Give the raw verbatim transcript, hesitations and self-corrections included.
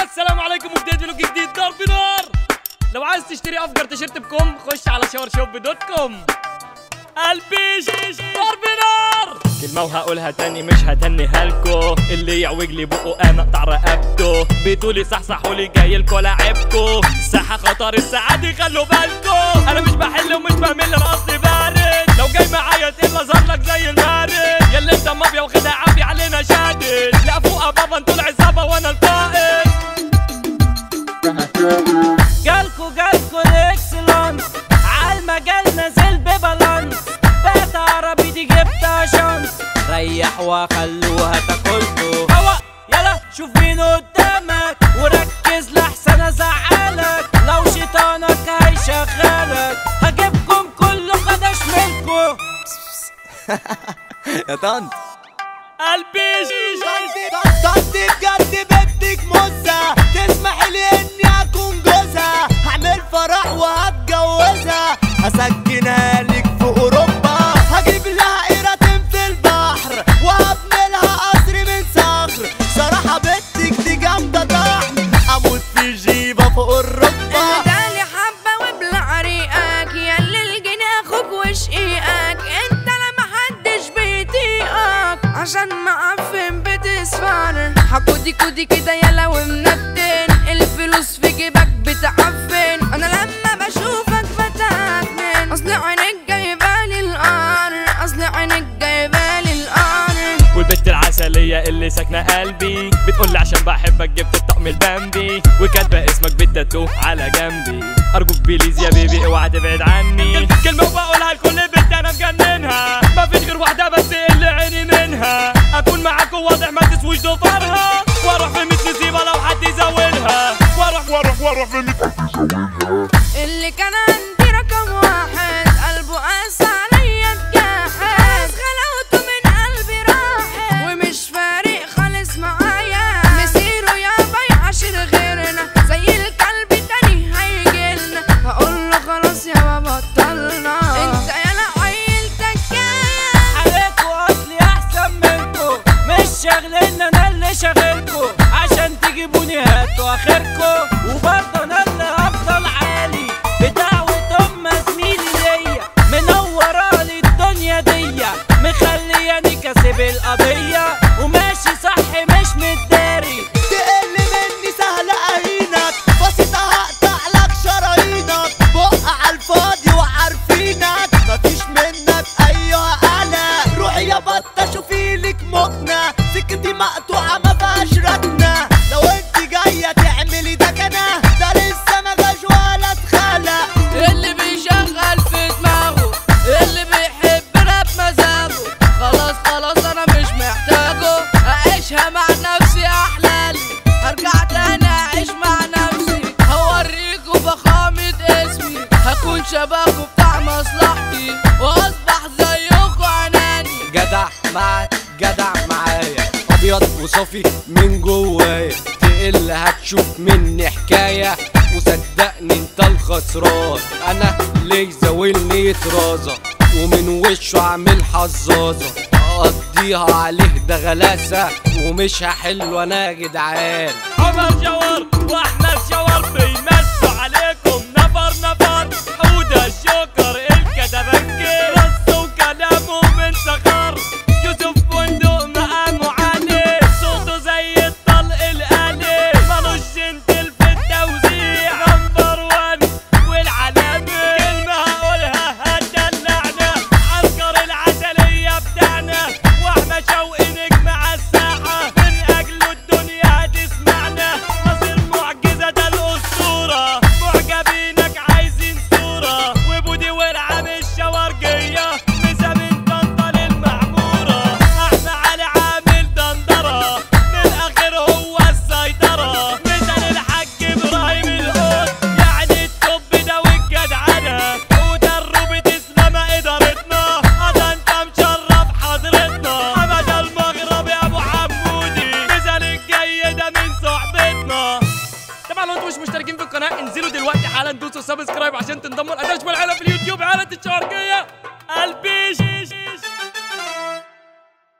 السلام عليكم وبداية فلوج جديد ضرب نار. لو عايز تشتري افجر تيشيرت بكم خش على شاور شوب دوت كوم. قلبي ضرب نار. كلمة وهقولها تاني مش هتنيها لكو، اللي يعوج لي بقه انا اقطع رقبته. بتقولي صحصحوا لي جايلكو لعبكو، الساحة خطر الساعة دي خلوا بالكو. انا مش بحل ومش بمل انا اصلي بارد، لو جاي معايا تقل اظهر لك زي المارد. ياللي انت مافيا واخدها عافية علينا شادد، لا فوق بابا انتوا العصابة وانا القائد. جالكو جالكو الاكسلانس عالمجال نازل ببالانس، بقت عربي دي جبتها شانس، ريح وخلوها تاكلكو. هوا يلا شوف مين قدامك وركز لحسن ازعلك، لو شيطانك هيشغلك هجيبكم كله خدش منكو. يا طنط قلبي طنط بجد بدك مزة، تسمحي لي اني اكون جوزها، هعمل فرح وهتجوزها، هسكنها لك في اوروبا، هجيب لها قيرتين في البحر وهبني لها قصر من صخر. صراحة بنتك دي جامدة طحن، اموت في جيبة فوق الركبة. دالي حبة وابلع ريقك ياللي الجنيه اخوك وشقيقك، انت لا محدش بيطيقك عشان معفن بتسفر. حكودي كودي كده يلا ومنتن، الفلوس في جيبك بتعفن، انا لما بشوفك بتعفن، اصل عينك جايبالي القار، اصل عينك جايبالي القار. والبت العسلية اللي ساكنة قلبي بتقولي عشان بحبك جبت الطقم البامبي، وكاتبة اسمك بالتاتو على جنبي. ارجوك بليز يا بيبي اوعى تبعد عني، كلمة وبقولها لكل بنت انا مجننها، مفيش غير واحدة بس اللي عيني منها، اكون معاك واضح ما تسويش ضفرها، واروح في ميت نسيبة لو حد يزولها، واروح واروح واروح في ميت حد يزولها. اللي كان عندي رقم واحد قلبه قاس عليا اتجاحد، غلاوته من قلبي راحت ومش فارق خالص معايا، مسيره يابا يعاشر غيرنا زي الكلب تاني هيجيلنا، هقوله خلاص يابا بطلنا، انت يالا عيلتك جاية عليكوا اصلي احسن منكو، مش شاغلين انا اللي شاغلكو، عشان تجيبوني هاتوا اخركو، وبرضه انا اللي هفضل عالي بدعوة ام زميلي ليا، منورالي الدنيا ديا، مخلياني كاسب القضية، وماشي صح مش متداري. تقل مني سهلة اهينك، بسيطة هقطع لك شرايينك، بق عالفاضي وعارفينك، مفيش منك ايوه انا، روحي يا بطة شوفيلك مكنة، سكتي مقطوعة مفيهاش ركنة، لو انت جاية تعملي دكنة ده لسه مجاش ولا اتخلق. اللي بيشغل في دماغه، اللي بيحب راب مزاجه، خلاص خلاص انا مش محتاجه، اعيشها مع نفسي احلالي، هرجع تاني اعيش مع نفسي، هوريكوا فخامة اسمي، هكون شبهكوا بتاع مصلحتي، واصبح زيكوا اناني. جدع معاك جدع معايا، ابيض وصافي من جوايا، تقل هتشوف مني حكايه، وصدقني انت الخسران، انا ليه زاولني طرازه، ومن وشه عامل حظاظه، اقضيها عليه ده غلاسه، ومش هحله انا يا جدعان. عمر جوار واحمد جوار بيمسوا عليكم نفر نفر، حودة الجوكر الكدبنكي رصوا كلامه من صخر، يوسف بندق مقامه عالي، صوته زي الطلق الآلي، مالوش جنتل في التوزيع، نمبر وان والعلامة، كلمة هقولها هتدلعنا، عنكر العسلية بتاعنا، واحمد شوقي نجم عالساحة، من أجله الدنيا هتسمعنا، مصير معجزة ده الأسطورة، معجبينك عايزين صورة، وبودي ورعة مش شوارجية، مسا من طنطا للمعمورة، احمد علي عامل دندرة، من الآخر هو السيطرة، مثل الحاج إبراهيم القط، يعني التوب ده والجدعنة، ودرب تسلم إدارتنا، هذا أنت مشرف حضرتنا، أبد المغرب يا أبو حمودي، مثل الجاي ده من صحبتنا. طبعا لو انتم مش مشتركين في القناة انزلوا دلوقتي حالا دوسوا سبسكرايب عشان تنضموا لأداش والعيلة في اليوتيوب عيلة الشوارجية. قلبي